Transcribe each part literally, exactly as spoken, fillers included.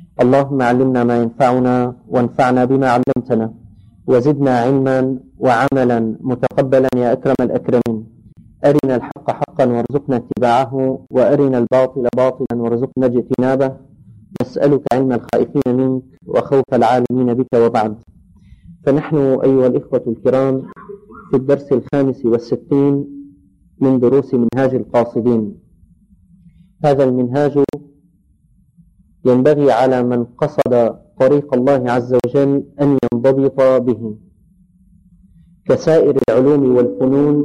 اللهم علمنا ما ينفعنا وانفعنا بما علمتنا وزدنا علما وعملا متقبلا يا أكرم الأكرمين. أرنا الحق حقا وارزقنا اتباعه وأرنا الباطل باطلا وارزقنا اجتنابه. نسألك علم الخائفين منك وخوف العالمين بك. وبعد، فنحن أيها الإخوة الكرام في الدرس الخامس والستين من دروس منهاج القاصدين. هذا المنهاج ينبغي على من قصد طريق الله عز وجل أن ينضبط به. كسائر العلوم والفنون،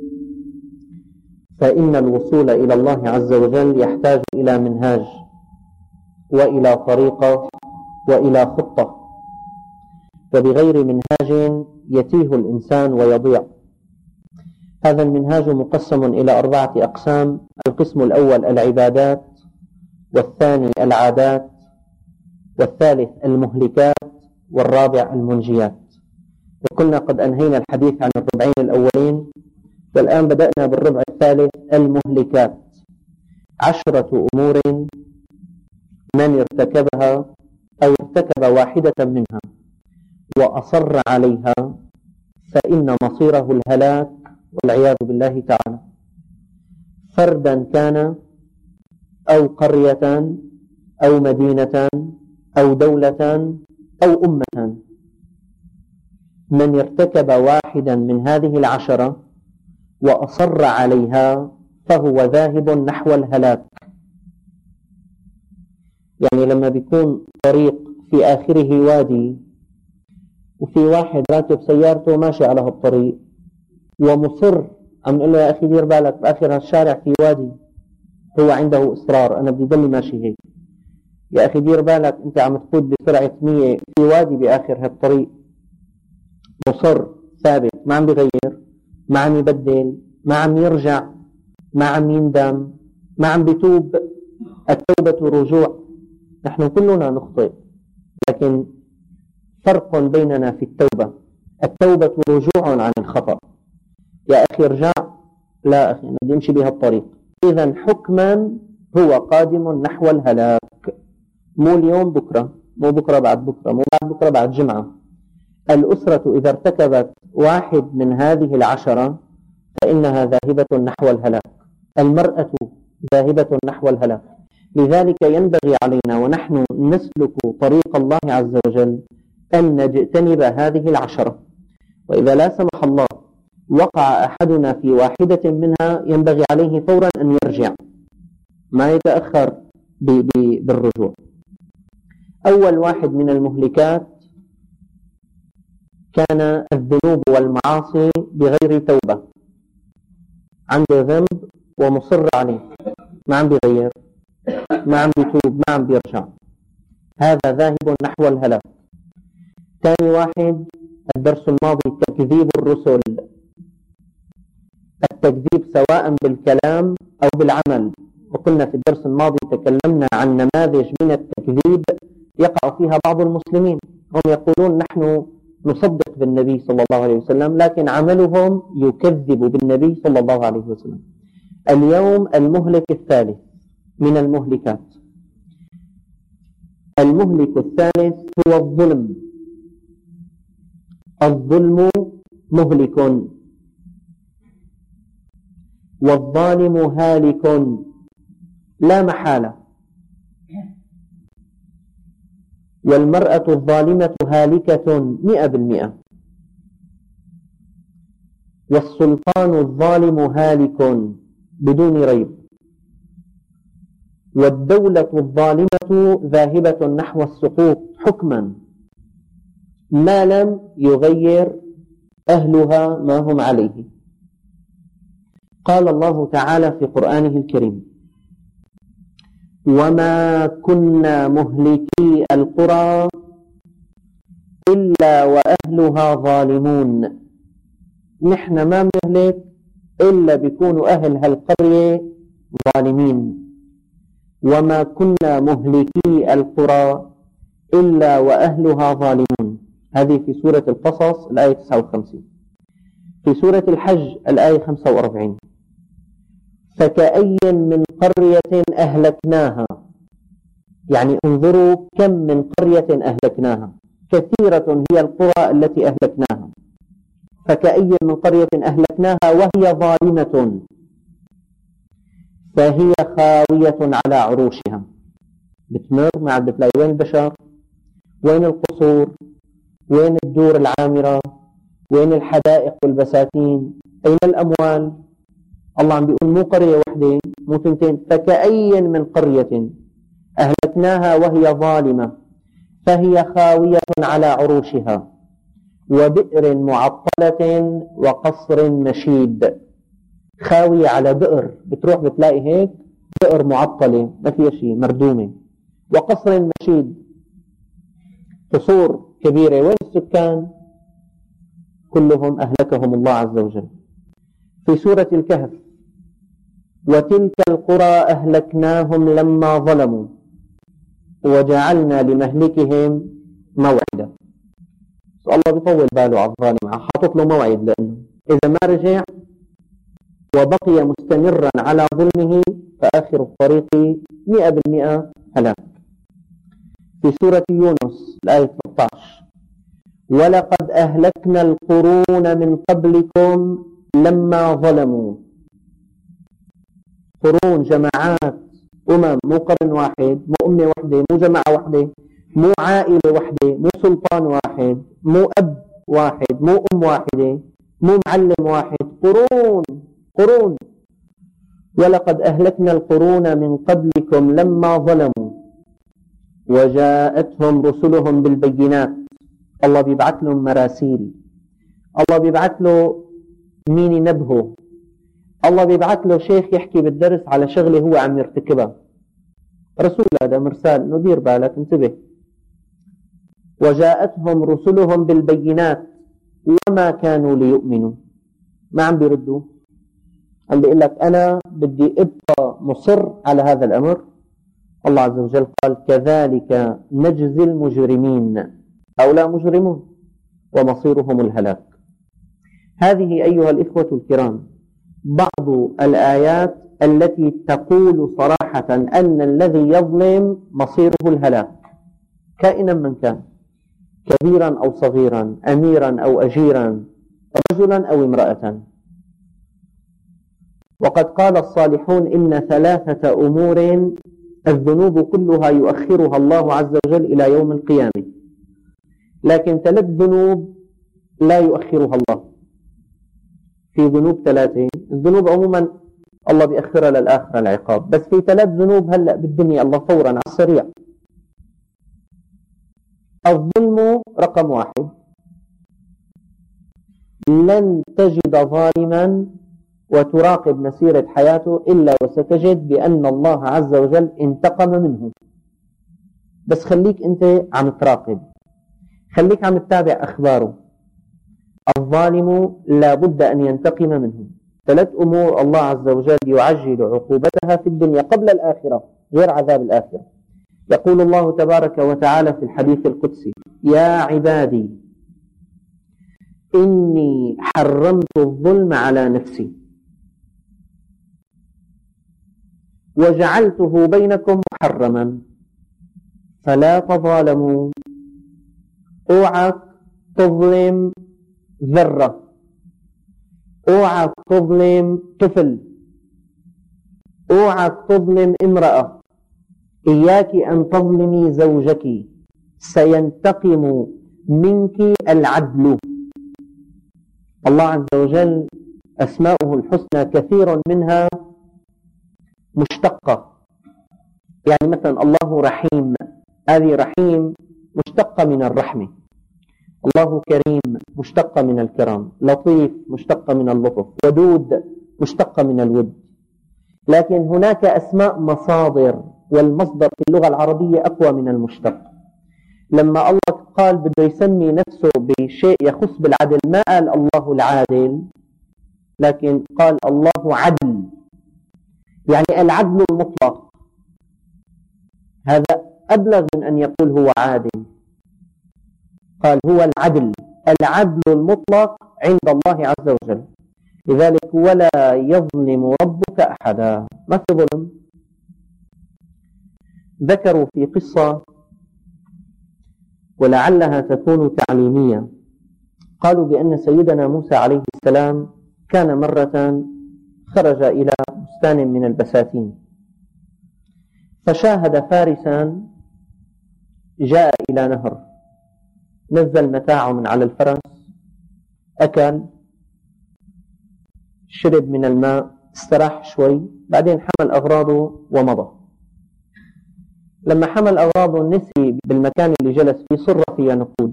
فإن الوصول إلى الله عز وجل يحتاج إلى منهاج وإلى طريقة وإلى خطة، وبغير منهاج يتيه الإنسان ويضيع. هذا المنهاج مقسم إلى أربعة أقسام: القسم الأول العبادات، والثاني العادات، والثالث المهلكات، والرابع المنجيات. وكنا قد أنهينا الحديث عن الربعين الأولين، والآن بدأنا بالربع الثالث المهلكات. عشرة أمور من ارتكبها أو ارتكب واحدة منها وأصر عليها فإن مصيره الهلاك والعياذ بالله تعالى، فردا كان أو قرية أو مدينة أو دولة أو أمة. من ارتكب واحدا من هذه العشرة وأصر عليها فهو ذاهب نحو الهلاك. يعني لما بيكون طريق في آخره وادي وفي واحد راكب سيارته ماشي على هالطريق ومصر، عم نقول له يا أخي دير بالك بآخر هالشارع في وادي، هو عنده إصرار أنا بدي ضلي ماشي هيك. يا أخي دير بالك أنت عم تقود بسرعة مية في وادي بآخر هالطريق، مصر ثابت، ما عم بيغير، ما عم يبدل، ما عم يرجع، ما عم يندم، ما عم بيتوب. التوبة رجوع. نحن كلنا نخطئ، لكن فرق بيننا في التوبة. التوبة رجوع عن الخطأ. يا أخي ارجع، لا أخي أنا بدي أمشي بها الطريق. إذن حكما هو قادم نحو الهلاك، مو اليوم بكرة، مو بكرة بعد بكرة، مو بعد بكرة بعد جمعة. الأسرة إذا ارتكبت واحد من هذه العشرة فإنها ذاهبة نحو الهلاك. المرأة ذاهبة نحو الهلاك. لذلك ينبغي علينا ونحن نسلك طريق الله عز وجل أن نجتنب هذه العشرة. وإذا لا سمح الله وقع أحدنا في واحدة منها ينبغي عليه فورا أن يرجع، ما يتأخر بالرجوع. أول واحد من المهلكات كان الذنوب والمعاصي بغير توبة. عنده ذنب ومصر عليه، ما عم بيغير، ما عم بيتوب، ما عم بيرجع، هذا ذاهب نحو الهلاك. ثاني واحد الدرس الماضي تكذيب الرسل. التكذيب سواء بالكلام أو بالعمل، وقلنا في الدرس الماضي تكلمنا عن نماذج من التكذيب يقع فيها بعض المسلمين. هم يقولون نحن نصدق بالنبي صلى الله عليه وسلم، لكن عملهم يكذب بالنبي صلى الله عليه وسلم. اليوم المهلك الثالث من المهلكات. المهلك الثالث هو الظلم. الظلم مهلك، والظالم هالك لا محالة. والمرأة الظالمة هالكة مئة بالمئة، والسلطان الظالم هالك بدون ريب، والدولة الظالمة ذاهبة نحو السقوط حكما ما لم يغير أهلها ما هم عليه. قال الله تعالى في قرآنه الكريم: وما كنا مهلكي القرى إلا وأهلها ظالمون. نحن ما بنهلك إلا بيكونوا أهل هالقرية ظالمين. وما كنا مهلكي القرى إلا وأهلها ظالمون. هذه في سورة القصص الآية تسعة وخمسين. في سورة الحج الآية خمسة وأربعين: فكأي من قرية أهلكناها يعني انظروا كم من قرية أهلكناها، كثيرة هي القرى التي أهلكناها، فكأي من قرية أهلكناها وهي ظالمة فهي خاوية على عروشها. بتمر ما عاد بتلاقي وين البشر، وين القصور، وين الدور العامرة، وين الحدائق والبساتين، أين الأموال. الله عم بيقول مو قرية واحدة مو ثنتين، فكأي من قرية أهلكناها وهي ظالمة فهي خاوية على عروشها وبئر معطلة وقصر مشيد. خاوية على بئر، بتروح بتلاقي هيك بئر معطلة ما فيها شيء، مردومة. وقصر مشيد، قصور كبيرة، وين السكان؟ كلهم أهلكهم الله عز وجل. في سورة الكهف: وتلك القرى أهلكناهم لما ظلموا وجعلنا لمهلكهم موعدا. الله بيطول باله على الظالم، حاطط له موعد، لأنه إذا ما رجع وبقي مستمرا على ظلمه فآخر الطريق مئة بالمئة هلاك. في سورة يونس الآية ثلاثة عشر: ولقد أهلكنا القرون من قبلكم لما ظلموا. قرون، جماعات، أمم، مو قرن واحد، مو أمة واحدة، مو جماعة واحدة، مو عائلة واحدة، مو سلطان واحد، مو أب واحد، مو أم واحدة، مو معلم واحد، قرون قرون. ولقد أهلكنا القرون من قبلكم لما ظلموا وجاءتهم رسلهم بالبينات. الله بيبعث لهم مراسيل، الله بيبعث له مين ينبهه، الله بيبعث له شيخ يحكي بالدرس على شغله هو عم يرتكبها. رسول، هذا مرسال، ندير بالك، انتبه. وجاءتهم رسلهم بالبينات وما كانوا ليؤمنوا. ما عم بيردوا، عم بيقول لك أنا بدي أبقى مصر على هذا الأمر. الله عز وجل قال: كذلك نجزي المجرمين، هؤلاء مجرمون ومصيرهم الهلاك. هذه أيها الإخوة الكرام بعض الآيات التي تقول صراحة أن الذي يظلم مصيره الهلاك كائنا من كان، كبيرا أو صغيرا، أميرا أو أجيرا، رجلا أو امرأة. وقد قال الصالحون: إن ثلاثة أمور الذنوب كلها يؤخرها الله عز وجل إلى يوم القيامة، لكن ثلاث ذنوب لا يؤخرها الله. في ذنوب ثلاثة، الذنوب عموما الله بيأخرها للآخرة العقاب، بس في ثلاث ذنوب هلأ بالدنيا الله فورا على السريع. الظلم رقم واحد، لن تجد ظالما وتراقب مسيرة حياته إلا وستجد بأن الله عز وجل انتقم منه. بس خليك أنت عم تراقب، خليك عم تتابع أخباره. الظالم لا بد أن ينتقم منه. ثلاث أمور الله عز وجل يعجل عقوبتها في الدنيا قبل الآخرة، غير عذاب الآخرة. يقول الله تبارك وتعالى في الحديث القدسي: يا عبادي إني حرمت الظلم على نفسي وجعلته بينكم محرما فلا تظالموا. اوعك تظلم ذرة، اوعك تظلم طفل، اوعك تظلم امرأة، إياك أن تظلمي زوجك، سينتقم منك العدل. الله عز وجل أسماؤه الحسنى كثير منها مشتقة، يعني مثلا الله رحيم، هذه رحيم مشتقة من الرحمة. الله كريم مشتقة من الكرام، لطيف مشتقة من اللطف، ودود مشتقة من الود. لكن هناك أسماء مصادر، والمصدر في اللغة العربية أقوى من المشتق. لما الله قال بده يسمي نفسه بشيء يخص بالعدل ما قال الله العادل، لكن قال الله عدل، يعني العدل المطلق. هذا أبلغ من أن يقول هو عادل، قال هو العدل، العدل المطلق عند الله عز وجل. لذلك ولا يظلم ربك أحدا، ما في ظلم. ذكروا في قصة ولعلها تكون تعليمية. قالوا بأن سيدنا موسى عليه السلام كان مرة خرج إلى بستان من البساتين، فشاهد فارسا جاء إلى نهر، نزل متاعه من على الفرس، أكل، شرب من الماء، استراح شوي، بعدين حمل أغراضه ومضى. لما حمل أغراضه نسي بالمكان اللي جلس فيه صر فيها نقود،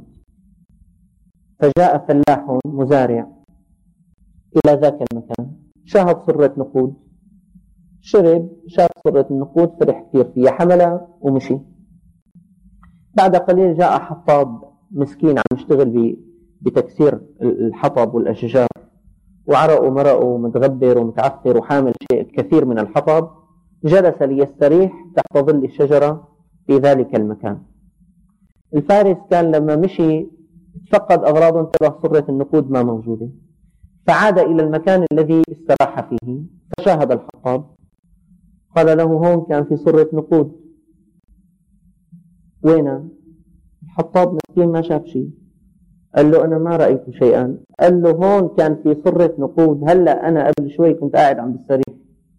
فجاء فلاح مزارع إلى ذاك المكان، شاهد صرة نقود، شرب، شاف صرة النقود، فرح كثير فيها، حملها ومشي. بعد قليل جاء حطاب مسكين عم يشتغل بتكسير الحطب والأشجار، وعرق ومرق ومتغبر ومتعفر وحامل شيء كثير من الحطب، جلس ليستريح تحت ظل الشجرة في ذلك المكان. الفارس كان لما مشي فقد أغراضه، انتبه صرة النقود ما موجودة، فعاد إلى المكان الذي استراح فيه، فشاهد الحطاب، قال له هون كان في صرة نقود، وين؟ الحطاب مسكين ما شاف شيء. قال له أنا ما رأيت شيئا. قال له هون كان في صرة نقود، هلأ أنا قبل شوي كنت قاعد عم بستريح،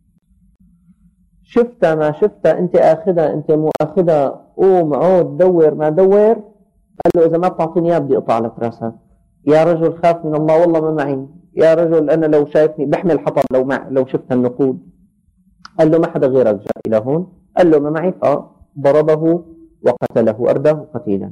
شفتها ما شفتها، أنت آخذها أنت مو آخذها، قوم عود دور ما دور. قال له إذا ما بتعطيني إياه بدي أقطع لك راسك. يا رجل خاف من الله، والله ما معي. يا رجل أنا لو شايفني بحمل حطب لو مع لو شفت النقود. قال له ما حدا غيرك جاء إلى هون؟ قال له ما معي. فضربه وقتله، أرداه قتيلا.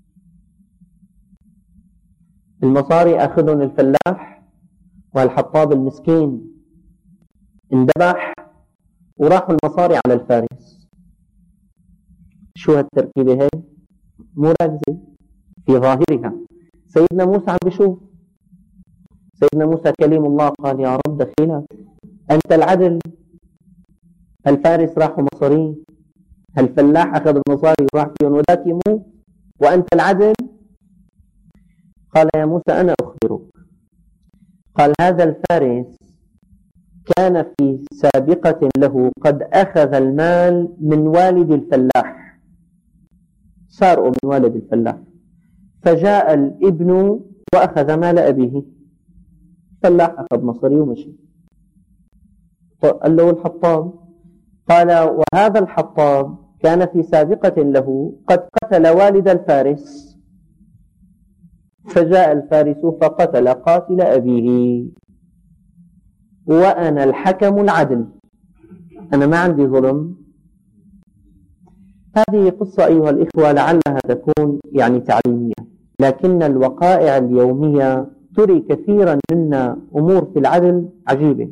المصاري أخذهم الفلاح، والحطاب المسكين اندبح، وراحوا المصاري على الفارس. شو هالتركيبة هي؟ مو راكزة في ظاهرها. سيدنا موسى عم بيشوف، سيدنا موسى كليم الله، قال يا رب دخيلك، أنت العدل. الفارس راحوا مصري، الفلاح أخذ المصاري وراح فيهم وذاك يموت، وأنت العدل. قال يا موسى أنا أخبرك. قال هذا الفارس كان في سابقة له قد أخذ المال من والد الفلاح، سارقوا من والد الفلاح، فجاء الابن وأخذ مال أبيه. الفلاح أخذ مصري ومشي. قال له الحطاب، قال وهذا الحطاب كان في سابقة له قد قتل والد الفارس، فجاء الفارس فقتل قاتل أبيه، وأنا الحكم العدل، أنا ما عندي ظلم. هذه قصة أيها الإخوة لعلها تكون يعني تعليمية، لكن الوقائع اليومية تري كثيرا منا أمور في العدل عجيبة.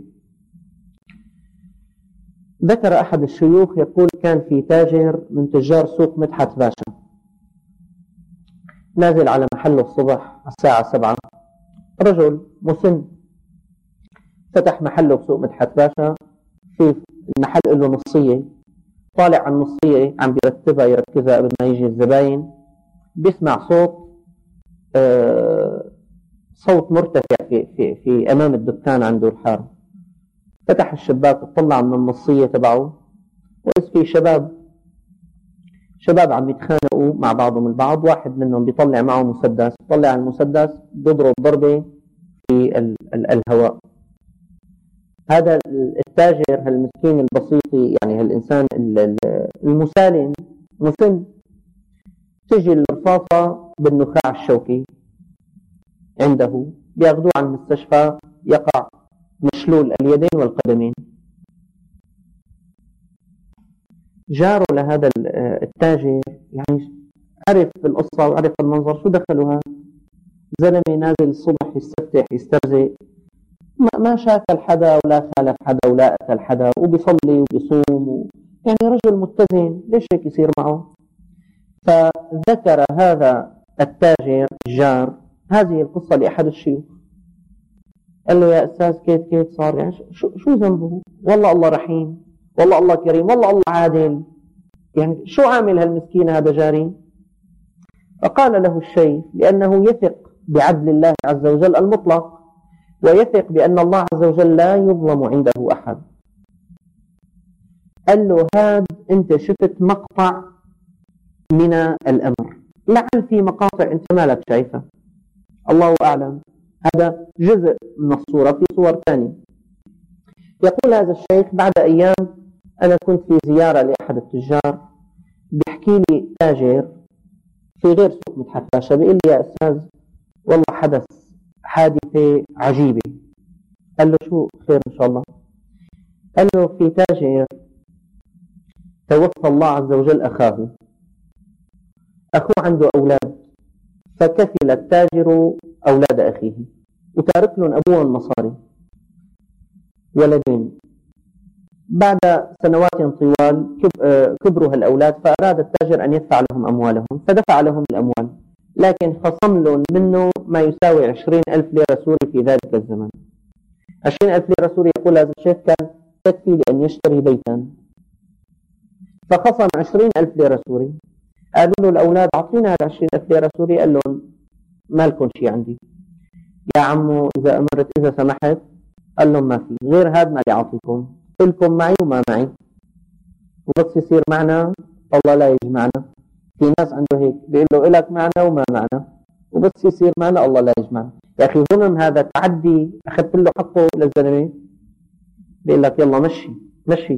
ذكر أحد الشيوخ يقول كان في تاجر من تجار سوق مدحت باشا، نازل على محله الصبح الساعة سبعة، رجل مسن فتح محله بسوق مدحت باشا، في المحل له نصية، طالع على النصية عم بيرتبها يركزها قبل ما يجي الزباين، بيسمع صوت آه صوت مرتفع في, في, في أمام الدكان عنده الحارة. فتح الشباك وطلع من النصية تبعه، وإذ في شباب شباب عم يتخانقوا مع بعضهم البعض، واحد منهم بيطلع معه مسدس، طلع المسدس بيضرب ضربة في ال ال الهواء. هذا التاجر هالمسكين البسيط، يعني هالإنسان المسالم مسن، تجي الرصاصة بالنخاع الشوكي عنده، بياخذوه على المستشفى، يقع مشلول اليدين والقدمين. جاره لهذا التاجر يعني عرف القصة وعرف المنظر، شو دخلوا هذا زلمة نازل الصبح يستفتح يسترزق، ما شاكل حدا ولا خالف حدا ولا قتل حدا، وبيصلي وبيصوم و... يعني رجل متزن، ليش هيك يصير معه؟ فذكر هذا التاجر الجار هذه القصة لأحد الشيوخ، قال له يا أستاذ كيف كيف صار، يعني شو, شو ذنبه؟ والله الله رحيم، والله الله كريم، والله الله عادل، يعني شو عامل هالمسكين هذا جاري؟ فقال له الشيخ لأنه يثق بعدل الله عز وجل المطلق، ويثق بأن الله عز وجل لا يظلم عنده أحد، قال له هاد أنت شفت مقطع من الأمر، لعل في مقاطع أنت ما لك شايفها، الله أعلم، هذا جزء من الصورة في صور ثانية. يقول هذا الشيخ: بعد أيام أنا كنت في زيارة لأحد التجار، بيحكي لي تاجر في غير سوق مدحت باشا، بيقول لي: يا أستاذ والله حدث حادثة عجيبة. قال له: شو خير إن شاء الله؟ قال له: في تاجر توفى الله عز وجل أخاه، أخوه عنده أولاد، فكفل التاجر أولاد أخيه وتارك لهم أبوهم مصاري، ولدين. بعد سنوات طوال كبروا هالأولاد، فأراد التاجر أن يدفع لهم أموالهم، فدفع لهم الأموال، لكن خصم لهم منه ما يساوي عشرين ألف ليرة سوري في ذلك الزمن. عشرين ألف ليرة سوري، يقول هذا الشيخ، كان تكفي لأن يشتري بيتا، فخصم عشرين ألف ليرة سوري. قالوا له الأولاد: أعطينا هذا عشرين ألف ليرة سوري. قال لهم: ما لكم شيء عندي يا عمو، إذا أمرت إذا سمحت. قال لهم: ما في غير هذا ما لي أعطيكم، لكم معي وما معي، وبس يصير معنا الله لا يجمعنا. في ناس عنده هيك، بيقول له إلك معنا وما معنا، وبس يصير معنا الله لا يجمعنا. يا أخي ظلم هذا، تعدي، أخذت له حقه للزلمة، بيقول لك يلا مشي مشي.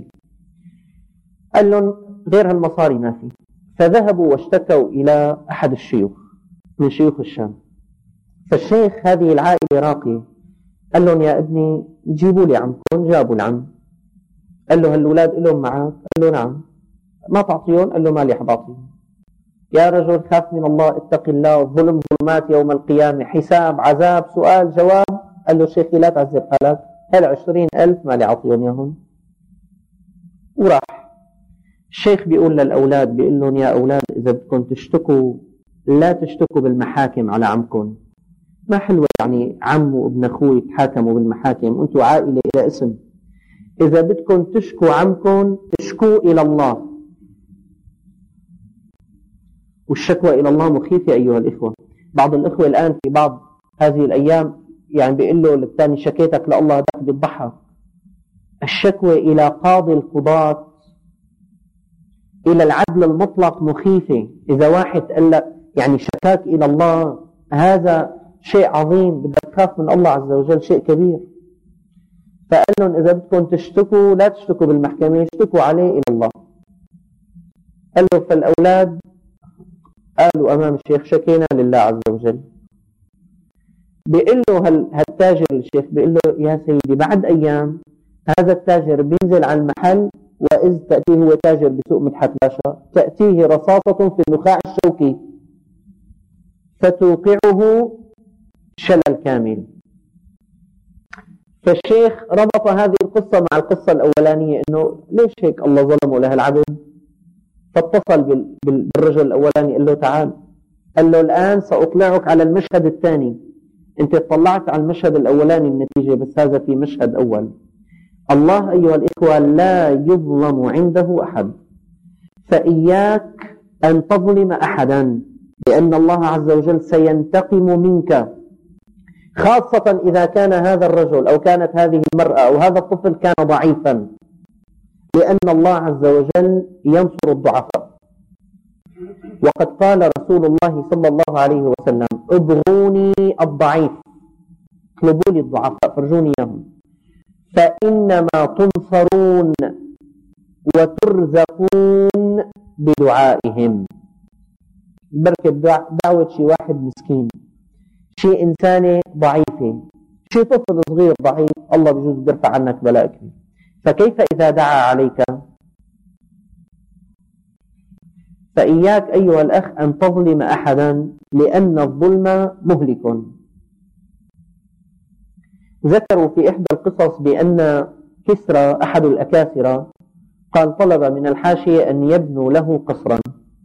قال لهم: غير هالمصاري ما في. فذهبوا واشتكوا إلى أحد الشيوخ من شيوخ الشام. فالشيخ هذه العائلة راقية، قال لهم: يا ابني جيبوا لي عمكم. جابوا العم. قال له: هالأولاد إلهم معك؟ قال له: نعم. ما تعطيهم؟ قال له: ما لي حبعطيهم. يا رجل خاف من الله، اتق الله، الظلم ظلمات يوم القيامة، حساب عذاب سؤال جواب. قال له: شيخي لا تعذب حالك، هل عشرين ألف ما لي أعطيهم ياهم. وراح. الشيخ بيقول للأولاد، بيقول لهم: يا أولاد إذا بدكم تشتكوا لا تشتكوا بالمحاكم على عمكم. ما حلوة يعني عم وابن أخوي يتحاكموا بالمحاكم، أنتم عائلة إلى اسم. إذا بدكم تشكوا عمكم تشكوا إلى الله، والشكوى إلى الله مخيفة أيها الإخوة. بعض الإخوة الآن في بعض هذه الأيام يعني بيقول له للثاني: شكيتك لله، هذاك بيضحك. الشكوى إلى قاضي القضاة، إلى العدل المطلق مخيفة. إذا واحد قال لك يعني شكاك إلى الله، هذا شيء عظيم، بدك تخاف من الله عز وجل، شيء كبير. فقال لهم: إذا بدكم تشتكوا لا تشتكوا بالمحكمة، اشتكوا عليه إلى الله. قال له: فالأولاد قالوا أمام الشيخ: شكينا لله عز وجل. بيقول له هالتاجر الشيخ، بيقول له: يا سيدي بعد أيام هذا التاجر بينزل على المحل، وإذ تأتيه، هو تاجر بسوق مدحت باشا، تأتيه رصاصة في النخاع الشوكي فتوقعه شلل كامل. فالشيخ ربط هذه القصة مع القصة الأولانية، إنه ليش هيك الله ظلمه لهالعبد. فاتصل بالرجل الأولاني، قال له: تعال. قال له: الآن سأطلعك على المشهد الثاني. أنت اطلعت على المشهد الأولاني النتيجة، بس هذا في مشهد أول. الله أيها الإخوة لا يظلم عنده أحد، فإياك أن تظلم أحدا، لأن الله عز وجل سينتقم منك، خاصة إذا كان هذا الرجل أو كانت هذه المرأة أو هذا الطفل كان ضعيفا، لأن الله عز وجل ينصر الضعفاء. وقد قال رسول الله صلى الله عليه وسلم: ابغوني الضعيف، اطلبوا لي الضعفاء، فرجوني اياهم، فإنما تنصرون وترزقون بدعائهم. بركة دعوة شي واحد مسكين، شي إنسانة ضعيفة، شي طفل صغير ضعيف، الله بجوز بيرفع عنك بلاء كبير. فكيف إذا دعا عليك؟ فإياك أيها الأخ أن تظلم أحدا، لأن الظلم مهلك. ذكروا في إحدى القصص بأن كسرى أحد الأكاسرة قال طلب من الحاشية أن يبنوا له قصرا،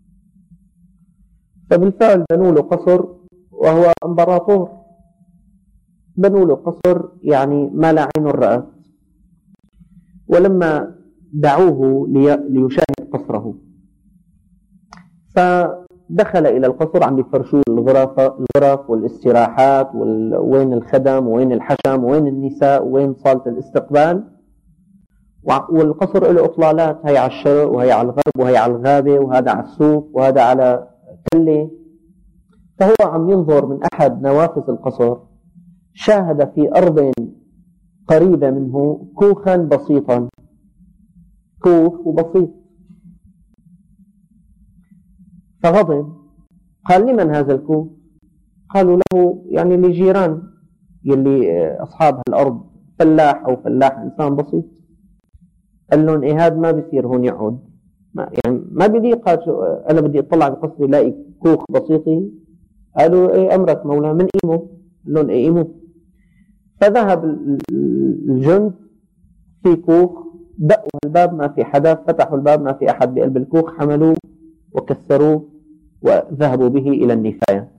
فبالفعل بنوا له قصر، وهو امبراطور، بنوا له قصر يعني ما لا عين رأت. ولما دعوه ليشاهد قصره، فدخل إلى القصر، عم يفرشوا الغرف الغرف والاستراحات، وين الخدم وين الحشم وين النساء وين صالة الاستقبال. والقصر له إطلالات، هي على الشرق وهي على الغرب وهي على الغابة وهذا على السوق وهذا على تلة. فهو عم ينظر من أحد نوافذ القصر، شاهد في أرض قريبة منه كوخا بسيطا، كوخ وبسيط، فغضب. قال: لمن هذا الكوخ؟ قالوا له: يعني لجيران يلي أصحاب الأرض، فلاح أو فلاح إنسان بسيط. قال لهم: إيه هذا ما بيصير هون يقعد، ما يعني ما بيليق، أنا بدي أطلع بقصري لاقي كوخ بسيطي. قالوا: إيه أمرك مولا، من قيمه؟ قال لهم: إيه قيمه؟ فذهب الجند في كوخ، دقوا الباب ما في حدا، فتحوا الباب ما في أحد بقلب الكوخ، حملوه وكسروه وذهبوا به إلى النفايات.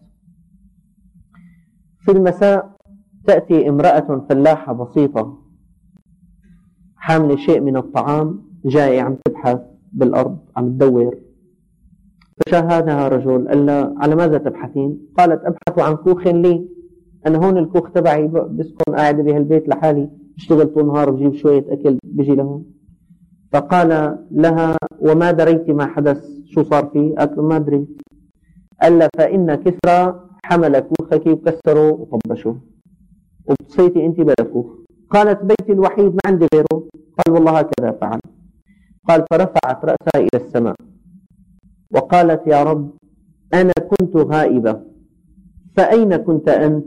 في المساء تأتي امرأة فلاحة بسيطة حاملة شيء من الطعام، جاية عم تبحث بالأرض، عم تدور. فشاهدها رجل، قال لها: على ماذا تبحثين؟ قالت: أبحث عن كوخ لي، أنا هون الكوخ تبعي، بسكن قاعدة بهالبيت لحالي، بشتغل طول النهار بجيب شوية أكل بيجي لهون. فقال لها: وما دريت ما حدث، شو صار فيه؟ قالت له: ما دريت. قال لها: فإن كسرى حمل كوخك وكسره وطبشه، وبصيتي أنت بلا كوخ. قالت: بيتي الوحيد، ما عندي غيره. قال: والله هكذا فعل. قال: فرفعت رأسها إلى السماء وقالت: يا رب، أنا كنت غائبة، فأين كنت أنت؟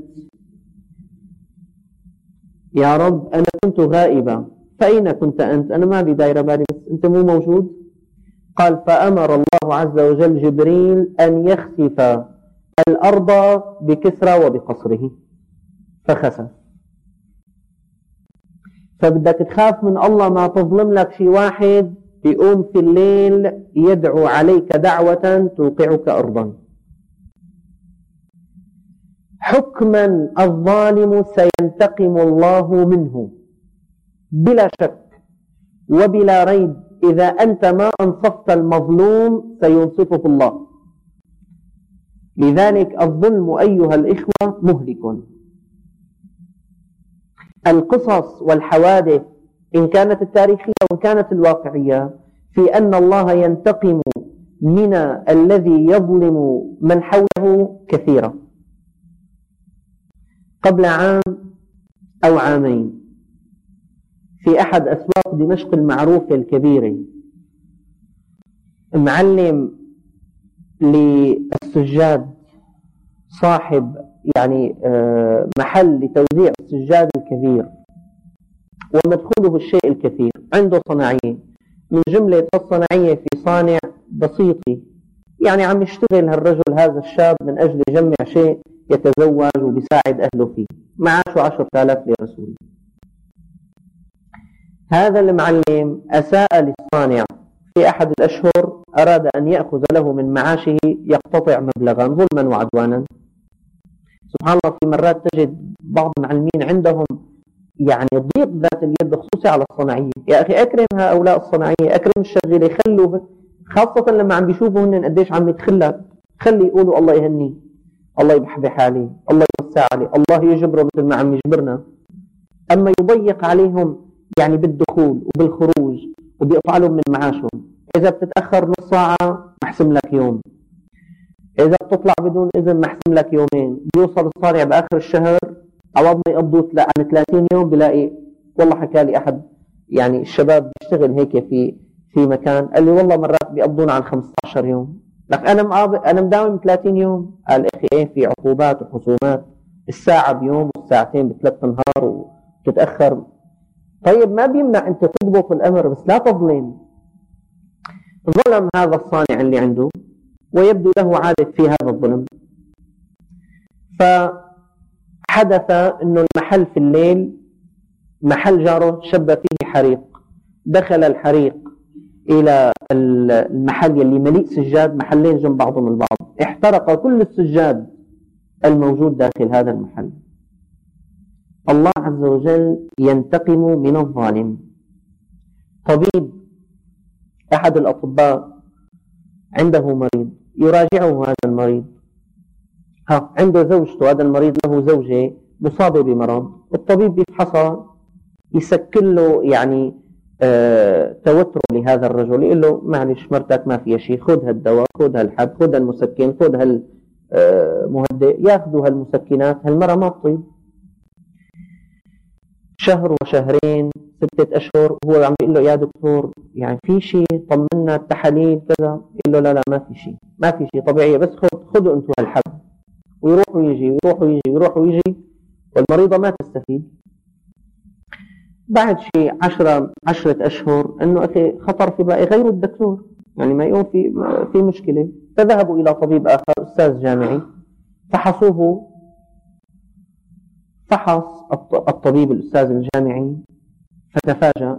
يا رب، أنا كنت غائبة، فأين كنت أنت؟ أنا ما لي دايرة بالي، بس أنت مو موجود. قال: فأمر الله عز وجل جبريل أن يخسف الأرض بكسرى وبقصره، فخسف. فبدك تخاف من الله، ما تظلم لك شي واحد يقوم في الليل يدعو عليك دعوة توقعك أرضا. حكما الظالم سينتقم الله منه بلا شك وبلا ريب، إذا أنت ما أنصفت المظلوم سينصفه الله. لذلك الظلم أيها الإخوة مهلك. القصص والحوادث إن كانت التاريخية وإن كانت الواقعية في أن الله ينتقم من الذي يظلم من حوله كثيرة. قبل عام أو عامين في أحد أسواق دمشق المعروفة الكبيرة، معلم للسجاد، صاحب يعني محل لتوزيع السجاد الكبير ومدخوله الشيء الكثير، عنده صناعية، من جملة الصناعية في صانع بسيطي، يعني عم يشتغل هالرجل هذا الشاب من أجل يجمع شيء يتزوج وبيساعد أهله فيه، معاشه عشرة آلاف ليرة سورية. هذا المعلم أساء للصانع في أحد الأشهر، أراد أن يأخذ له من معاشه يقتطع مبلغا ظلما وعدوانا. سبحان الله، في مرات تجد بعض المعلمين عندهم يعني ضيق ذات اليد خصوصي على الصناعية. يا أخي أكرم هؤلاء الصناعية، أكرم الشغيلة، خلوا خاصة لما عم بيشوفوا هن قديش عم يتخلى، خلي يقولوا الله يهنيه، الله يبحبح عليه، الله يوسع عليه، الله يجبره مثل ما عم يجبرنا. أما يضيق عليهم يعني بالدخول وبالخروج وبيقطع لهم من معاشهم. إذا بتتأخر نص ساعة محسم لك يوم، إذا بتطلع بدون إذن محسم لك يومين. بيوصل الصانع بآخر الشهر عوض ما يقضوا عن ثلاثين يوم بلاقي، والله حكى لي أحد يعني الشباب بيشتغل هيك في في مكان، قال لي والله مرات بيقضون عن خمسة عشر يوم. لك أنا مقابل أنا مداوم ثلاثين يوم. قال أخي إيه، في عقوبات وخصومات، الساعة بيوم والساعتين بثلاث نهار وتتأخر. طيب ما بيمنع أنت تضبط الأمر، بس لا تظلم. ظلم هذا الصانع اللي عنده ويبدو له عادة في هذا الظلم. فحدث أنه المحل في الليل، محل جاره شب فيه حريق، دخل الحريق إلى المحل اللي مليء سجاد، محلين جنب بعضهم البعض، احترق كل السجاد الموجود داخل هذا المحل. الله عز وجل ينتقم من الظالم. طبيب، أحد الأطباء عنده مريض، يراجعه هذا المريض، ها عنده زوجته، هذا المريض له زوجة مصابة بمرض، الطبيب يفحصها، يسكر له يعني آه توتر لهذا الرجل، يقول له معلش مرتك ما فيها شيء، خذ هالدواء، خذ هالحب، خذ هالمسكن، خذ هالمهدئ. ياخذوا هالمسكنات، هالمرة ما تطيب. شهر وشهرين ستة أشهر هو عم بيقول له يا دكتور يعني في شيء، طمنا التحاليل كذا. يقول له لا لا ما في شيء، ما في شيء طبيعية، بس خذ خذوا أنتم هالحب. ويروح ويجي ويروح ويجي ويروح ويجي، والمريضة ما تستفيد. بعد شيء عشرة عشرة أشهر إنه أخي خطر في بالي غير الدكتور، يعني ما يكون في في مشكلة. فذهبوا إلى طبيب آخر أستاذ جامعي، فحصوه. فحص الطبيب الأستاذ الجامعي فتفاجأ.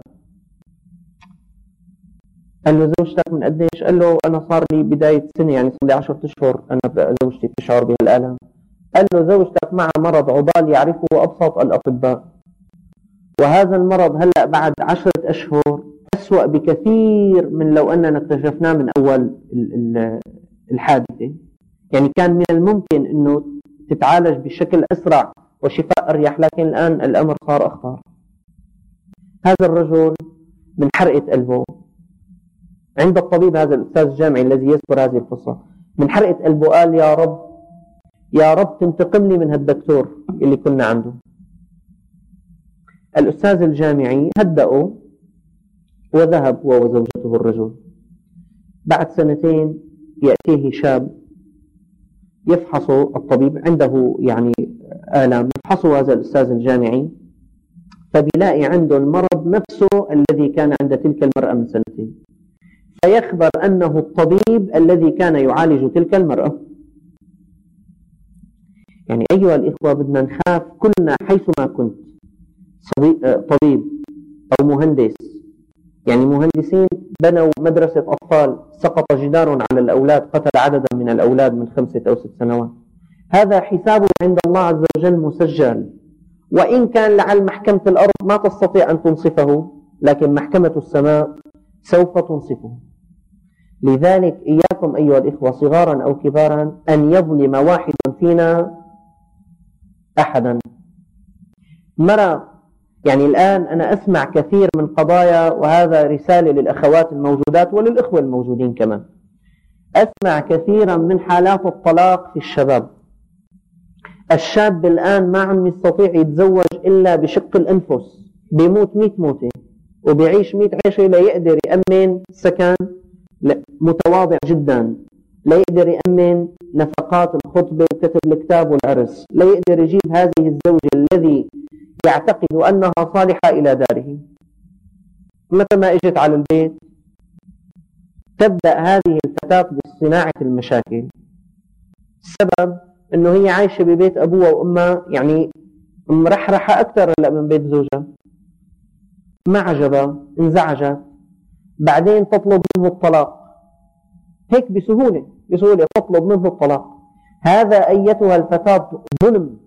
قال له زوجتك من قديش؟ قال له أنا صار لي بداية سنة، يعني صار لي عشرة أشهر أنا زوجتي تشعر بهالألم. قال له زوجتك مع مرض عضال يعرفه أبسط الأطباء، وهذا المرض هلأ بعد عشرة أشهر أسوأ بكثير من لو أننا اكتشفناه من أول الحادثة. يعني كان من الممكن أنه تتعالج بشكل أسرع وشفاء أريح، لكن الآن الأمر صار أخطر. هذا الرجل من حرقة قلبه عند الطبيب، هذا الأستاذ الجامعي الذي يذكر هذه القصة، من حرقة قلبه قال يا رب يا رب تنتقم لي من هالدكتور اللي كنا عنده. الأستاذ الجامعي هدأه وذهب هو وزوجته الرجل. بعد سنتين يأتيه شاب يفحصه الطبيب، عنده يعني آلام، يفحصه هذا الأستاذ الجامعي فبيلاقي عنده المرض نفسه الذي كان عند تلك المرأة من سنتين، فيخبر أنه الطبيب الذي كان يعالج تلك المرأة. يعني أيها الإخوة بدنا نخاف كلنا حيثما كنت، طبيب أو مهندس. يعني مهندسين بنوا مدرسة أطفال، سقط جدار على الأولاد، قتل عددا من الأولاد من خمسة أو ست سنوات. هذا حسابه عند الله عز وجل مسجل، وإن كان لعل محكمة الأرض ما تستطيع أن تنصفه، لكن محكمة السماء سوف تنصفه. لذلك إياكم أيها الإخوة صغارا أو كبارا أن يظلم واحد فينا أحدا. مرة يعني الآن أنا أسمع كثير من قضايا، وهذا رسالة للأخوات الموجودات وللإخوة الموجودين كمان، أسمع كثيرا من حالات الطلاق في الشباب. الشاب الآن ما عم يستطيع يتزوج إلا بشق الأنفس، بيموت مئة موتة وبيعيش مئة عيشة لا يقدر يأمن سكن متواضع جدا، لا يقدر يأمن نفقات الخطبة وكتب الكتاب والعرس، لا يقدر يجيب هذه الزوجة الذي يعتقد أنها صالحة إلى داره. متى ما اجت على البيت تبدأ هذه الفتاة بصناعة المشاكل. السبب أنه هي عايشة ببيت أبوها وأمها، يعني مرحرحة أكثر من بيت زوجها، ما عجبها، انزعجت، بعدين تطلب منه الطلاق هيك بسهولة بسهولة تطلب منه الطلاق. هذا أيتها الفتاة ظلم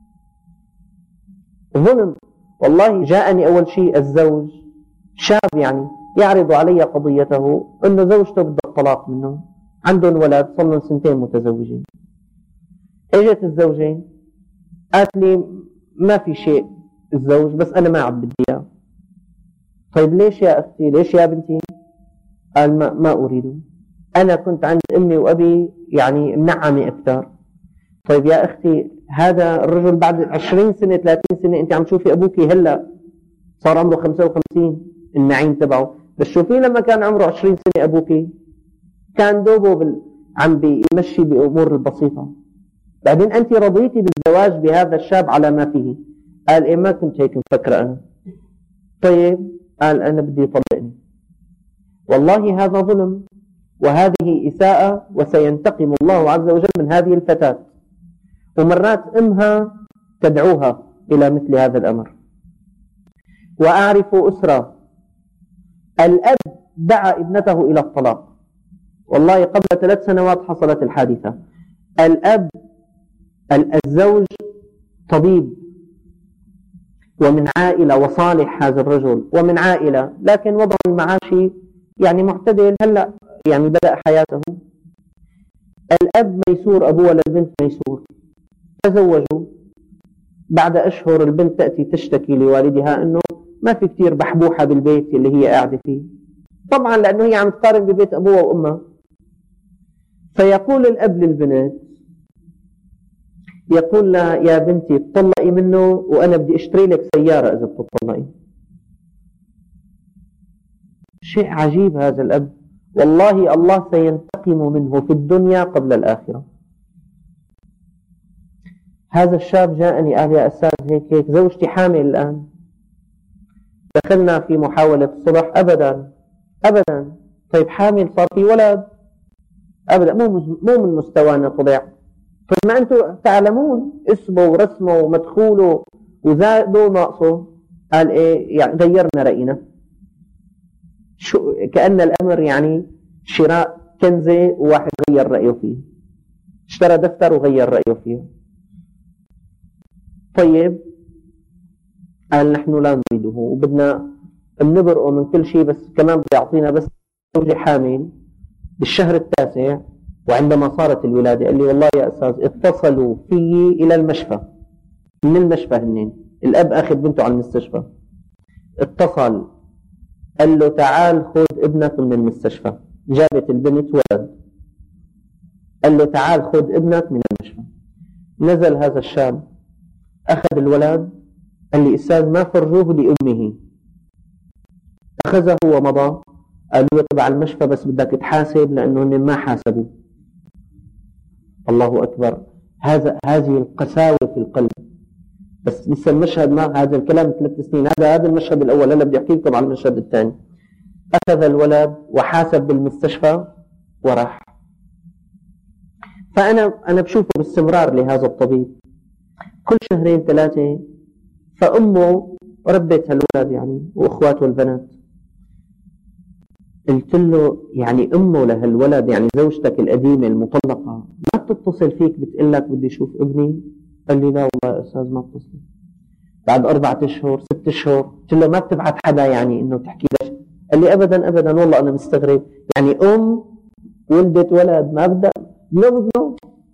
ظلم. والله جاءني أول شيء الزوج شاب يعني يعرض علي قضيته أنه زوجته بدها الطلاق منه، عندهم ولد صار لهم سنتين متزوجين. اجت الزوجين قالت لي ما في شيء الزوج، بس أنا ما عم بدي إياه. طيب ليش يا أختي، ليش يا بنتي؟ قال ما, ما أريده، أنا كنت عند أمي وأبي يعني منعمي أكثر. طيب يا أختي هذا الرجل بعد عشرين سنة ثلاثين سنة أنت عم تشوفي أبوك هلأ صار عمره خمسة وخمسين النعيم تبعه، بس شوفي لما كان عمره عشرين سنة أبوك كان دوبه بال... عم بيمشي بأمور البسيطة. بعدين أنت رضيتي بالزواج بهذا الشاب على ما فيه. قال إيه ما كنت هيك مفكرة أنا. طيب قال أنا بدي يطلقني. والله هذا ظلم وهذه إساءة، وسينتقم الله عز وجل من هذه الفتاة. ومرات أمها تدعوها إلى مثل هذا الأمر. وأعرف أسرة الأب دعا ابنته إلى الطلاق، والله قبل ثلاث سنوات حصلت الحادثة. الأب الزوج طبيب ومن عائلة وصالح هذا الرجل ومن عائلة، لكن وضع المعاشي يعني معتدل، هلأ يعني بدأ حياته. الأب ميسور، أبوه للبنت ميسور، تزوجوا. بعد أشهر البنت تأتي تشتكي لوالدها أنه ما في كتير بحبوحة بالبيت اللي هي قاعدة فيه، طبعا لأنه هي عم تقارن ببيت أبوها وأمها. فيقول الأب للبنت، يقول لها يا بنتي تطلقي منه وأنا بدي أشتري لك سيارة إذا بتطلقي. شيء عجيب هذا الأب، والله الله سينتقم منه في الدنيا قبل الآخرة. هذا الشاب جاءني قال يا أستاذ هيك هيك زوجتي حامل الآن، دخلنا في محاولة الصلح، أبدا أبدا. طيب حامل صار في ولد؟ أبدا، مو مو من مستوانا طلع. طيب ما أنتم تعلمون اسمه ورسمه ومدخوله وزاده وناقصه. قال إيه يعني غيرنا رأينا. شو كأن الأمر يعني شراء كنزة وواحد غير رأيه فيه، اشترى دفتر وغير رأيه فيه. طيب قال نحن لا نريده وبدنا نبرئه من كل شيء، بس كمان بده يعطينا بس زوجي حامل بالشهر التاسع. وعندما صارت الولادة قال لي والله يا أستاذ اتصلوا في إلى المشفى، من المشفى هنين الأب أخذ بنته على المستشفى، اتصل قال له تعال خذ ابنك من المستشفى. جابت البنت ولد، قال له تعال خذ ابنك من المشفى. نزل هذا الشاب أخذ الولد، قال لي أستاذ ما فرجوه لأمه. أخذه ومضى. قالوا له تبع المشفى بس بدك تحاسب لأنه ما حاسبوا. الله أكبر، هذا هذه القساوة في القلب. بس لسه المشهد ما هذا الكلام ثلاث سنين، هذا هذا المشهد الأول، هلا بدي أحكي لكم على المشهد الثاني. أخذ الولد وحاسب بالمستشفى وراح. فأنا أنا بشوفه باستمرار لهذا الطبيب كل شهرين ثلاثة. فأمه ربت هالولد يعني وأخواته البنات. قلت له يعني أمه لهالولد يعني زوجتك القديمة المطلقة ما بتتصل فيك بتقول لك بدي أشوف ابني؟ قال لي لا والله يا أستاذ ما بتصل. بعد أربعة أشهر ست أشهر قلت له ما بتبعت حدا يعني إنه تحكي ليش؟ قال لي أبدا أبدا والله أنا مستغرب، يعني أم ولدت ولد ما بدها بلو بلو.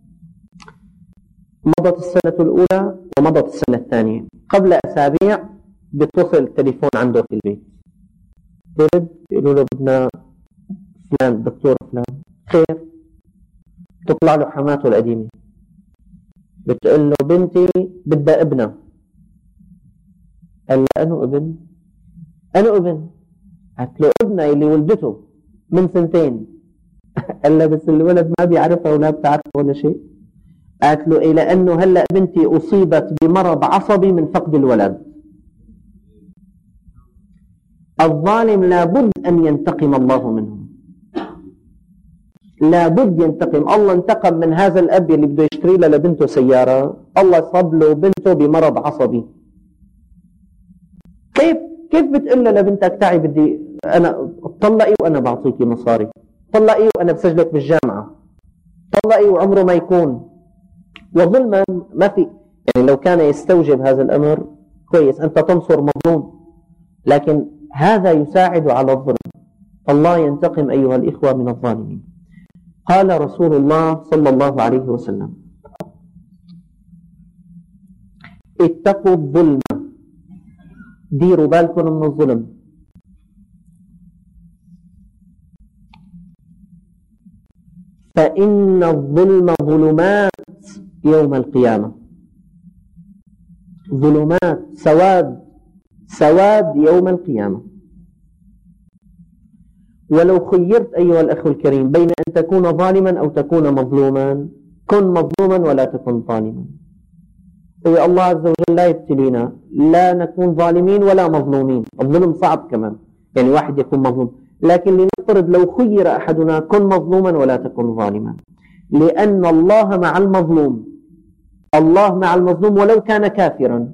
مضت السنة الأولى ومضت السنة الثانية. قبل أسابيع بيتصل التليفون عنده في البيت، برد يقولوا له بدنا فلان دكتور فلان. خير؟ تطلع له حماته القديمة بتقول له بنتي بدها ابنها. قال له أنو ابن؟ أنو ابن؟ قالت له ابنها اللي ولدته من سنتين. قال له بس الولد ما بيعرفها ولا بتعرفه ولا شيء. قالت له إيه لأنه هلأ بنتي أصيبت بمرض عصبي من فقد الولد. الظالم لابد أن ينتقم الله منه، لابد ينتقم. الله انتقم من هذا الأب اللي بده يشتري له لبنته سيارة، الله صاب له بنته بمرض عصبي. كيف كيف بتقول له لبنتك تعي بدي أنا طلقي وأنا بعطيكي مصاري، طلقي وأنا بسجلك بالجامعة، طلقي وعمره ما يكون. وظلما ما في يعني لو كان يستوجب هذا الأمر كويس أنت تنصر مظلوم، لكن هذا يساعد على الظلم. الله ينتقم أيها الإخوة من الظالمين. قال رسول الله صلى الله عليه وسلم اتقوا الظلم، ديروا بالكم من الظلم. فإن الظلم ظلمات يوم القيامة، ظلمات سواد سواد يوم القيامة. ولو خيرت أيها الأخ الكريم بين أن تكون ظالما أو تكون مظلوما كن مظلوما ولا تكن ظالما. إيه الله عز وجل لا يبتلينا لا نكون ظالمين ولا مظلومين. الظلم صعب كمان يعني واحد يكون مظلوم، لكن لنفترض لو خير أحدنا كن مظلوما ولا تكن ظالما، لأن الله مع المظلوم، الله مع المظلوم ولو كان كافرا.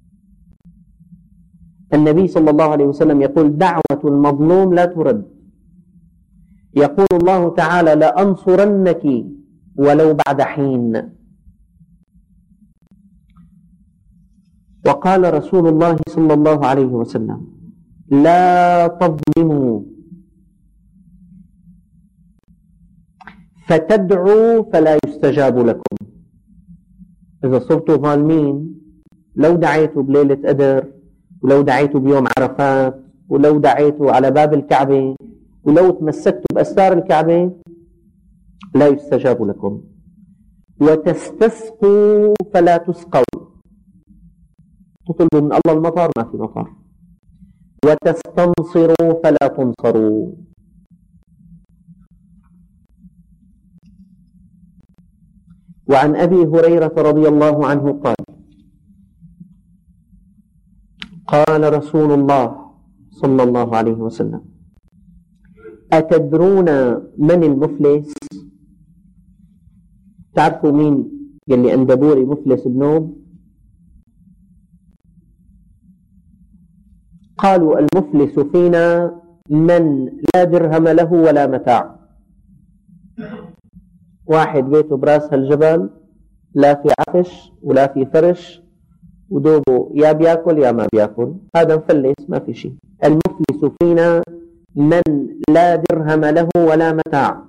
النبي صلى الله عليه وسلم يقول دعوة المظلوم لا ترد. يقول الله تعالى لأنصرنك ولو بعد حين. وقال رسول الله صلى الله عليه وسلم لا تظلموا فتدعوا فلا يستجاب لكم. إذا صرتوا ظالمين لو دعيتوا بليلة قدر ولو دعيتوا بيوم عرفات، ولو دعيتوا على باب الكعبة، ولو تمسكتوا بأستار الكعبة لا يستجاب لكم. وتستسقوا فلا تسقوا، تطلبوا من الله المطر ما في مطر. وتستنصروا فلا تنصروا. وعن أبي هريرة رضي الله عنه قال قال رسول الله صلى الله عليه وسلم: أتدرون من المفلس؟ تعرفوا مين يلي أندبوري مفلس بنوب؟ قالوا: المفلس فينا من لا درهم له ولا متاع. واحد بيته براس الجبل، لا في عفش ولا في فرش، ودوبه يا بياكل يا ما بياكل، هذا مفلس ما في شيء. المفلس فينا من لا درهم له ولا متاع.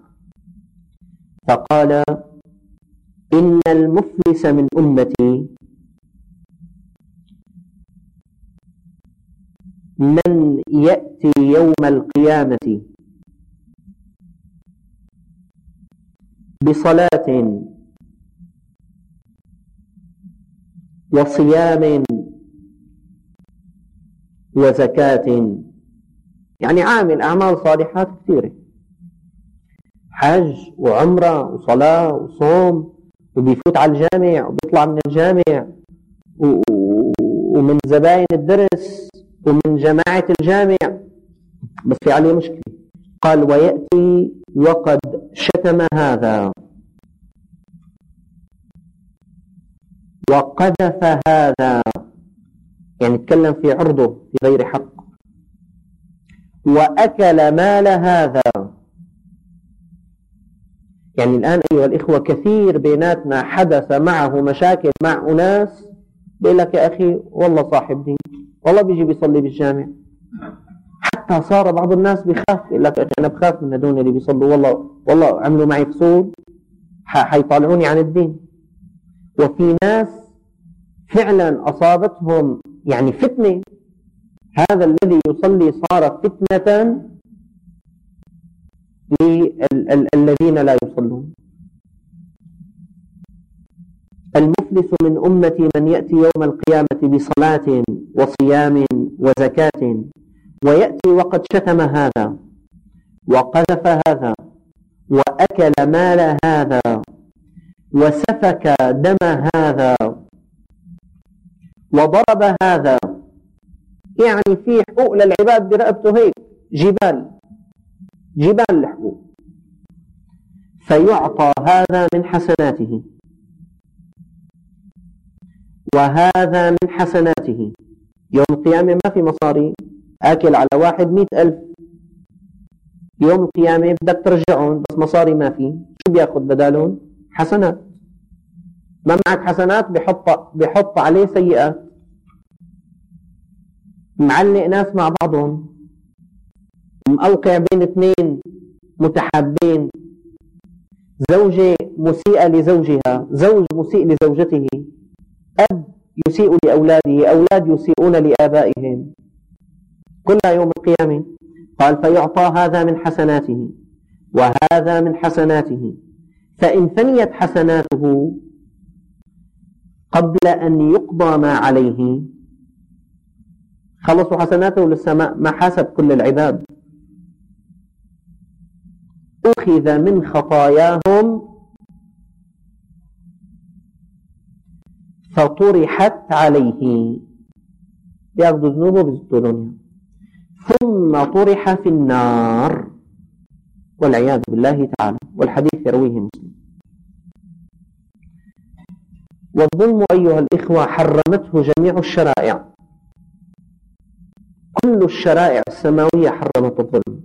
فقال: إن المفلس من أمتي من يأتي يوم القيامة بصلاة وصيام وزكاة، يعني عامل أعمال صالحات كثيرة، حج وعمرة وصلاة وصوم، وبيفوت على الجامع وبيطلع من الجامع ومن زباين الدرس ومن جماعة الجامع، بس في عليه مشكلة. قال: ويأتي وقد شتم هذا وقذف هذا، يعني تكلم في عرضه في غير حق، وأكل مال هذا. يعني الآن أيها الإخوة كثير بيناتنا حدث معه مشاكل مع أناس بيقول لك: يا أخي والله صاحب دين، والله بيجي بيصلي بالجامع، حتى صار بعض الناس بيخاف، يقول لك: أنا بخاف من هدول اللي بيصلوا، والله والله عملوا معي فصول حيطالعوني عن الدين. وفي ناس فعلا أصابتهم يعني فتنة، هذا الذي يصلي صار فتنة للذين لا يصلون. المفلس من أمتي من يأتي يوم القيامة بصلاة وصيام وزكاة، ويأتي وقد شتم هذا وقذف هذا وأكل مال هذا وسفك دم هذا وضرب هذا، يعني في حقوق للعباد برقبته هيك جبال جبال الحقوق. فيعطى هذا من حسناته وهذا من حسناته. يوم القيامة ما في مصاري، آكل على واحد مئة ألف، يوم القيامة بدك ترجعون بس مصاري ما في، شو بياخد بدالهم؟ حسنات. ما معك حسنات بحط, بحط عليه سيئات. معلق ناس مع بعضهم، موقع بين اثنين متحابين، زوجة مسيئة لزوجها، زوج مسيء لزوجته، أب يسيء لأولاده، أولاد يسيئون لآبائهم، كلها يوم القيامة. قال: فيعطى هذا من حسناته وهذا من حسناته، فإن فنيت حسناته قبل أن يقضى ما عليه، خلصوا حسناته للسماء، ما حاسب كل العباد، أخذ من خطاياهم فطرحت عليه، يأخذوا ذنوبه بيزتولونها، ثم طرح في النار والعياذ بالله تعالى. والحديث يرويه مسلم. والظلم أيها الإخوة حرمته جميع الشرائع، كل الشرائع السماوية حرمت الظلم.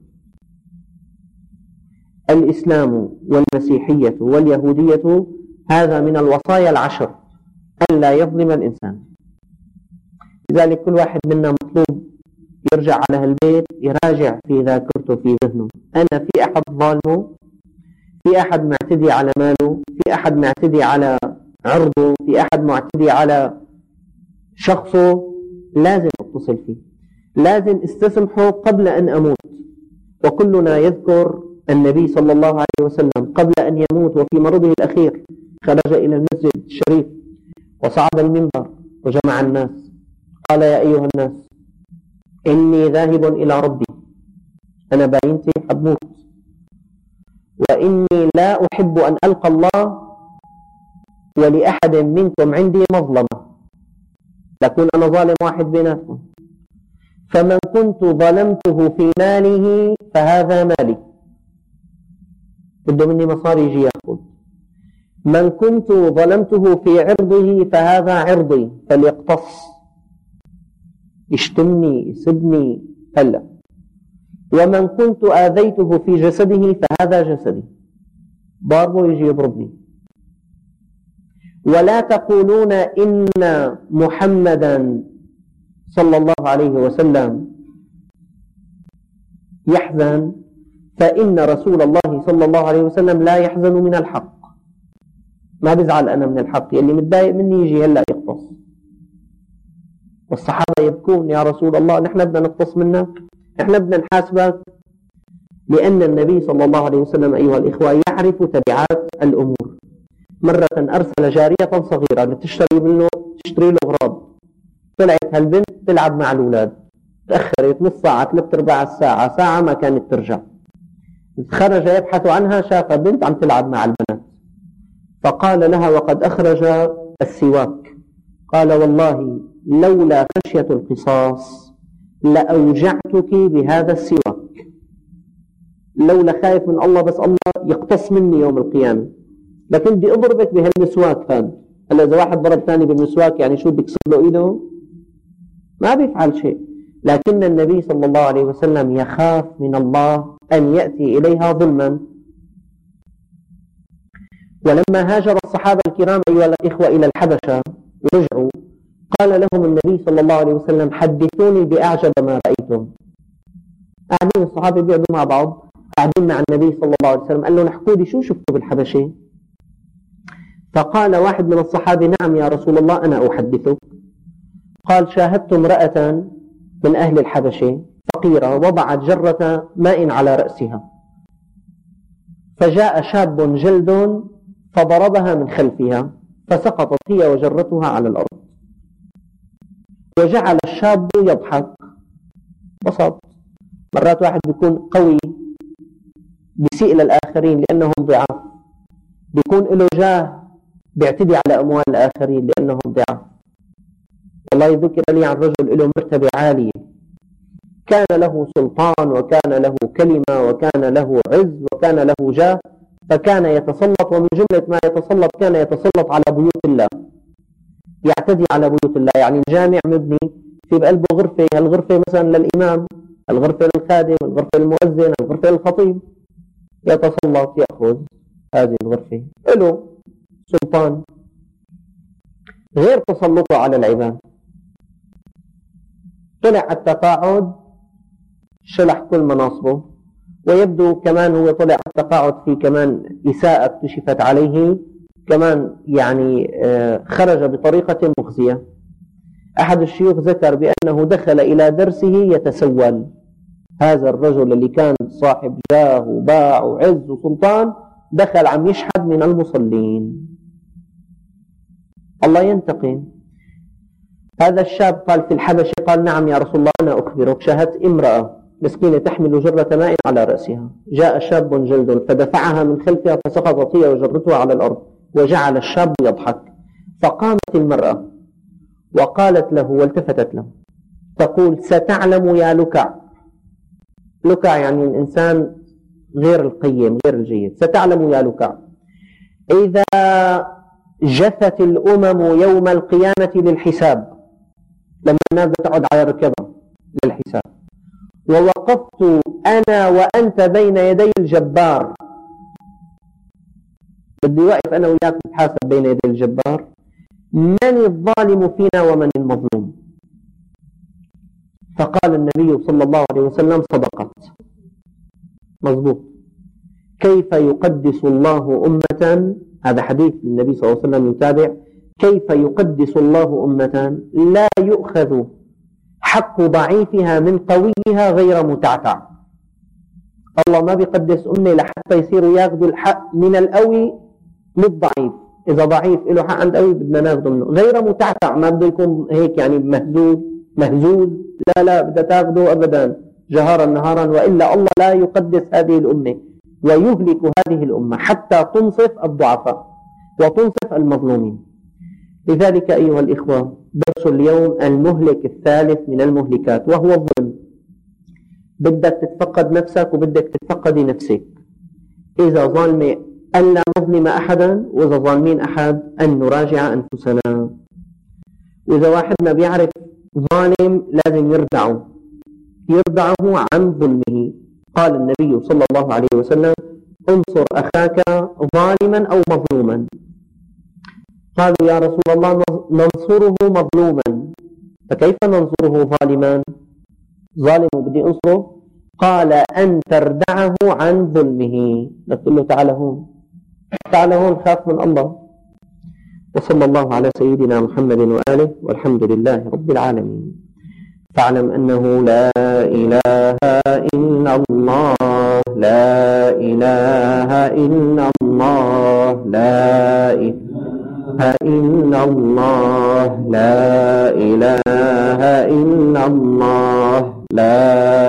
الإسلام والمسيحية واليهودية هذا من الوصايا العشر، أن لا يظلم الإنسان. لذلك كل واحد منا مطلوب يرجع على البيت يراجع في ذاكرته في ذهنه، أنا في أحد ظالمه، في أحد معتدي على ماله، في أحد معتدي على عرضه، في أحد معتدي على شخصه، لازم أتصل فيه، لازم استسمحه قبل أن أموت. وكلنا يذكر النبي صلى الله عليه وسلم قبل أن يموت وفي مرضه الأخير خرج إلى المسجد الشريف وصعد المنبر وجمع الناس، قال: يا أيها الناس، إني ذاهب إلى ربي، أنا باينتي حبموت، وإني لا أحب أن ألقى الله ولأحد منكم عندي مظلمة، لكن أنا ظالم واحد بيناتكم، فمن كنت ظلمته في ماله فهذا مالي، بده مني مصاري يجي يأخذ. من كنت ظلمته في عرضه فهذا عرضي فليقتص، يشتمني يسبني هلا. ومن كنت آذيته في جسده فهذا جسدي، ضاربه يجي يضربني. ولا تقولون إن محمدا صلى الله عليه وسلم يحزن، فإن رسول الله صلى الله عليه وسلم لا يحزن من الحق. ما بزعل أنا من الحق، يلي متضايق مني يجي هلأ يقتص. والصحابة يبكون: يا رسول الله، نحن بدنا نقتص منك، نحن بدنا نحاسبك. لأن النبي صلى الله عليه وسلم أيها الإخوة يعرف تبعات الأمور. مرة أرسل جارية صغيرة لتشتري منه تشتري له أغراض، طلعت هالبنت تلعب مع الأولاد، تأخرت نص ساعة ثلاث أرباع الساعة ساعة ما كانت ترجع. خرج يبحث عنها، شاف بنت عم تلعب مع البنات، فقال لها وقد أخرج السواك، قال: والله لولا خشية القصاص لأوجعتك بهذا السواك، لولا خايف من الله بس الله يقتص مني يوم القيامة، لكن بدي أضربك بهالمسواك هذا. هلا إذا واحد ضرب ثاني بالمسواك يعني شو، بيكسر له إيده؟ ما بيفعل شيء. لكن النبي صلى الله عليه وسلم يخاف من الله أن يأتي إليها ظلما. ولما هاجر الصحابة الكرام أيها الإخوة إلى الحبشة ورجعوا، قال لهم النبي صلى الله عليه وسلم: حدثوني بأعجب ما رأيتم. قاعدين الصحابة بيقعدوا مع بعض، قاعدين مع النبي صلى الله عليه وسلم، قال له: نحكوا لي شو شفتوا بالحبشة؟ فقال واحد من الصحابة: نعم يا رسول الله، أنا أحدثك. قال: شاهدت امرأة من أهل الحبشة فقيرة وضعت جرة ماء على رأسها، فجاء شاب جلد فضربها من خلفها فسقطت هي وجرتها على الأرض، وجعل الشاب يضحك. بسط. مرات واحد بيكون قوي بيسيء للآخرين لأنهم ضعاف، بيكون له جاه بيعتدي على أموال الآخرين لأنهم ضعاف. والله ذكر لي عن رجل له مرتبة عالية، كان له سلطان وكان له كلمة وكان له عز وكان له جاه، فكان يتسلط، ومن جملة ما يتسلط كان يتسلط على بيوت الله، يعتدي على بيوت الله. يعني الجامع مبني في بقلبه غرفة، الغرفة مثلا للإمام، الغرفة للخادم، الغرفة للمؤذن، الغرفة للخطيب، يتسلط يأخذ هذه الغرفة، له سلطان غير تسلطه على العباد. طلع التقاعد شلح كل مناصبه، ويبدو كمان هو طلع التقاعد في كمان إساءة اكتشفت عليه، كمان يعني خرج بطريقة مخزية. أحد الشيوخ ذكر بأنه دخل إلى درسه يتسول. هذا الرجل اللي كان صاحب جاه وباع وعز وسلطان دخل عم يشحد من المصلين. الله ينتقم. هذا الشاب قال في الحبشة، قال: نعم يا رسول الله، أنا أخبرك، شاهدت امرأة مسكينة تحمل جرة ماء على رأسها، جاء شاب جلد فدفعها من خلفها فسقطت هي وجرتها على الأرض، وجعل الشاب يضحك. فقامت المرأة وقالت له والتفتت له تقول: ستعلم يا لكع. لكع يعني الإنسان غير القيم غير الجيد. ستعلم يا لكع إذا جثت الأمم يوم القيامة للحساب، لما الناس تقعد على ركبها للحساب، ووقفت أنا وأنت بين يدي الجبار، بدي واقف أنا وياك نتحاسب بين يدي الجبار، من الظالم فينا ومن المظلوم؟ فقال النبي صلى الله عليه وسلم: صدقت، مضبوط. كيف يقدس الله أمة، هذا حديث للنبي صلى الله عليه وسلم يتابع، كيف يقدس الله أمة لا يؤخذ حق ضعيفها من قويها غير متعتع. الله ما بيقدس أمة لحتى يصيروا ياخذوا الحق من القوي للضعيف. إذا ضعيف له حق عند قوي بدنا ناخذه منه، غير متعتع، ما بده يكون هيك يعني مهزوز مهزوز، لا لا بدها تاخذه أبدا جهارا نهارا، وإلا الله لا يقدس هذه الأمة ويهلك هذه الأمة حتى تنصف الضعفاء وتنصف المظلومين. لذلك أيها الإخوة، درس اليوم المهلك الثالث من المهلكات وهو الظلم. بدك تتفقد نفسك وبدك تتفقدي نفسك. إذا ظالمة أن لا نظلم أحدا، وإذا ظالمين أحد أن نراجع أنفسنا. وإذا واحدنا بيعرف ظالم لازم يردعه يردعه عن ظلمه. قال النبي صلى الله عليه وسلم: انصر أخاك ظالما أو مظلوما. قالوا: يا رسول الله ننصره مظلوما، فكيف ننصره ظالما؟ ظالم بدي انصره؟ قال: أن تردعه عن ظلمه. تقول له: تعال هون تعال هون، خاف من الله. وصلى الله على سيدنا محمد وآله، والحمد لله رب العالمين. فاعلم أنه لا إله إلا الله، لا إله إلا الله، لا إله إلا الله، لا إله إلا الله، لا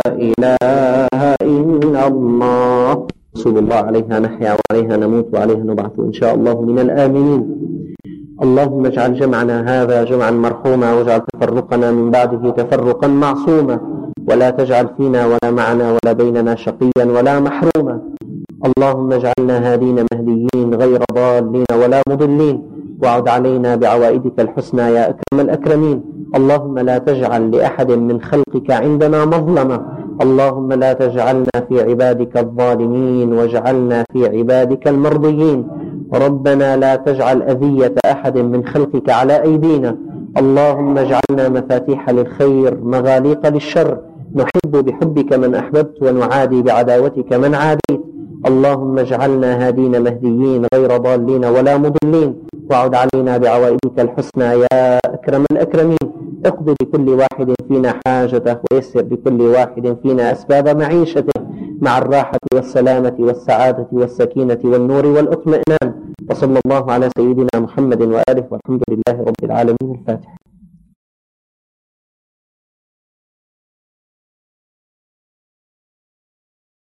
إله إلا الله. رسول الله عليها نحيا وعليها نموت وعليها نبعث إن شاء الله من الآمنين. اللهم اجعل جمعنا هذا جمعا مرحوما، واجعل تفرقنا من بعده تفرقا معصوما، ولا تجعل فينا ولا معنا ولا بيننا شقيا ولا محروما. اللهم اجعلنا هادين مهديين غير ضالين ولا مضلين، واعد علينا بعوائدك الحسنى يا أكرم الأكرمين. اللهم لا تجعل لأحد من خلقك عندنا مظلمة. اللهم لا تجعلنا في عبادك الظالمين، واجعلنا في عبادك المرضيين. ربنا لا تجعل أذية أحد من خلقك على أيدينا. اللهم اجعلنا مفاتيح للخير مغاليق للشر، نحب بحبك من أحببت ونعادي بعداوتك من عاديت. اللهم اجعلنا هادين مهديين غير ضالين ولا مضلين، واعد علينا بعوائدك الحسنى يا أكرم الأكرمين. اقضي لكل واحد فينا حاجته، ويسر لكل واحد فينا أسباب معيشته، مع الراحة والسلامة والسعادة والسكينة والنور والاطمئنان. وصلى الله على سيدنا محمد وآله، والحمد لله رب العالمين. الفاتحة.